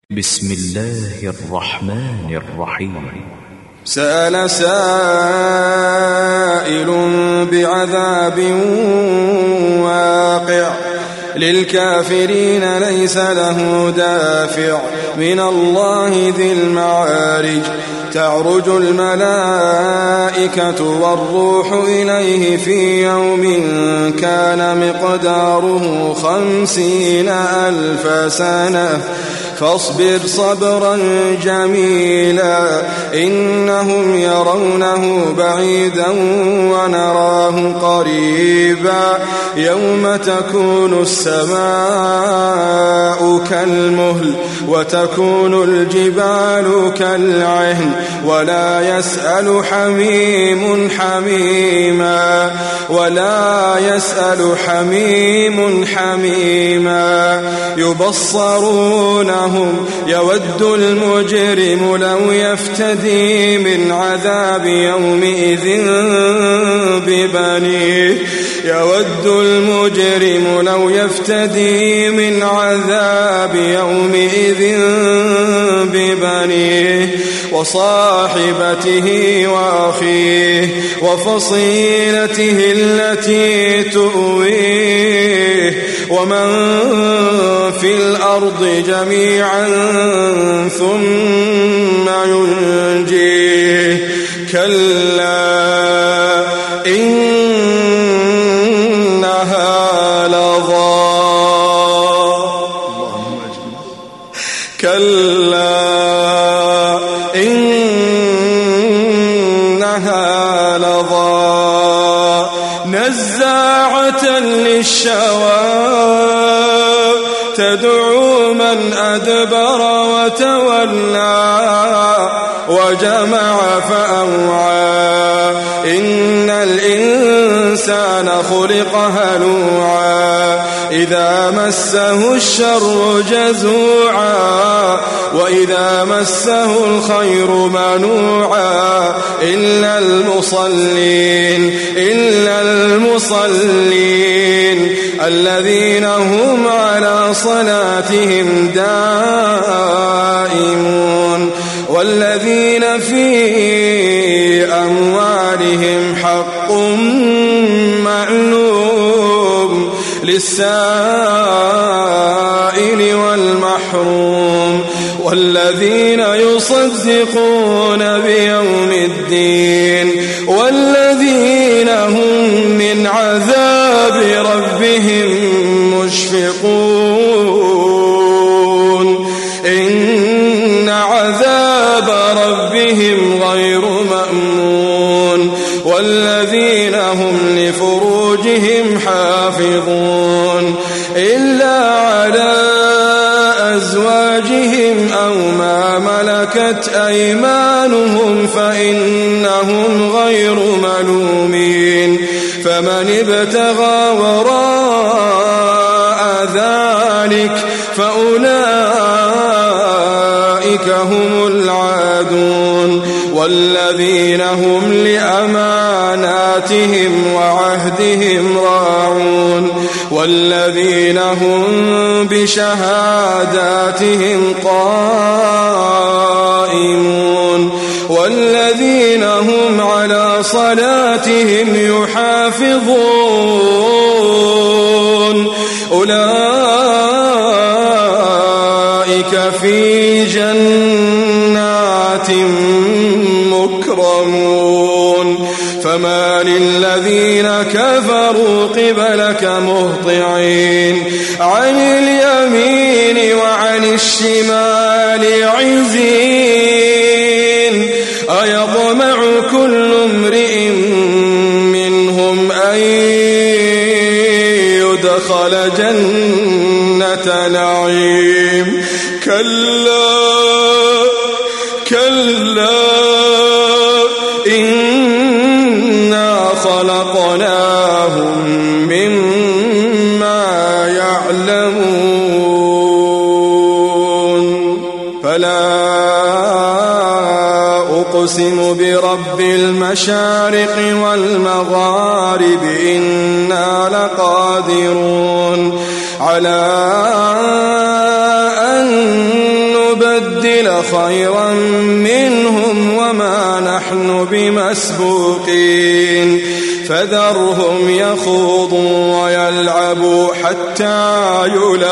بسم الله الرحمن الرحيم. سأل سائل بعذاب واقع للكافرين ليس له دافع من الله ذي المعارج تعرج الملائكة والروح إليه في يوم كان مقداره 50,000 سنة فاصبر صبرا جميلا إنهم يرونه بعيدا ونراه قريبا يوم تكون السماء كالمهل وتكون الجبال كالعهن ولا يسأل حميم حميما يبصرونهم يود المجرم لو يفتدي من عذاب يومئذ ببنيه يود المجرم لو يفتدي من عذاب يومئذ ببنيه وصاحبته وأخيه وفصيلته التي تؤويه ومن في الأرض جميعا ثم ينجيه كلا إنها لظى نزاعة للشوى تدعو من أدبر وتولى وجمع فأوعى إن الإنسان خلق هلوعا إذا مسه الشر جزوعا وإذا مسه الخير منوعا إلا المصلين الذين هم على صلاتهم دائمون والذين في أموالهم حق معلوم للسائل والمحروم والذين يصدقون بيوم الدين والذين هم من عذاب ربهم مشفقون إن عذاب ربهم غير مأمون والذين هم لفروجهم حافظون إلا على أزواجهم أو ما ملكت أيمانهم فإنهم غير ملومين فمن ابتغى وراء ذلك فأولئك هم العادون والذين هم لأماناتهم وعهدهم راعون والذين هم بشهاداتهم قائمون والذين هم على صلاتهم يحافظون أولئك في جنات مكرمون فما للذين كفروا قبلك مهطعين عن اليمين وعن الشمال عزين أيطمع كل امرئ منهم أن يدخل جنة نعيم كلا إنا خلقناهم مما يعلمون فلا أقسم برب المشارق والمغارب إنا لقادرون على أن مسبوقين فذرهم يخوضوا ويلعبوا حتى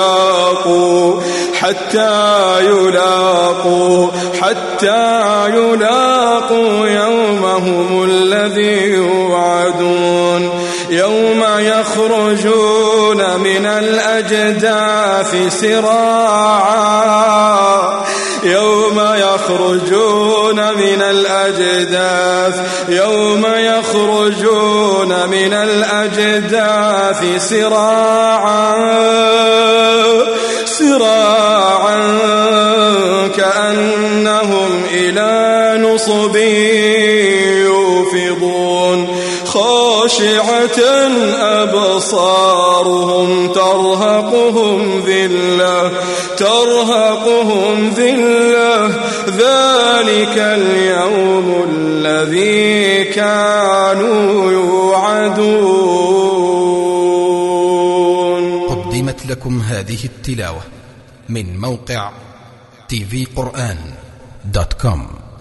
يلاقوا يومهم الذي يوعدون يوم يخرجون من الأجداث سراعا كأنهم إلى نصب يوفضون خاشعة أبصارهم ترهقهم ذلة ذلك اليوم الذي كانوا يوعدون. قدمت لكم هذه التلاوة من موقع tvquran.com.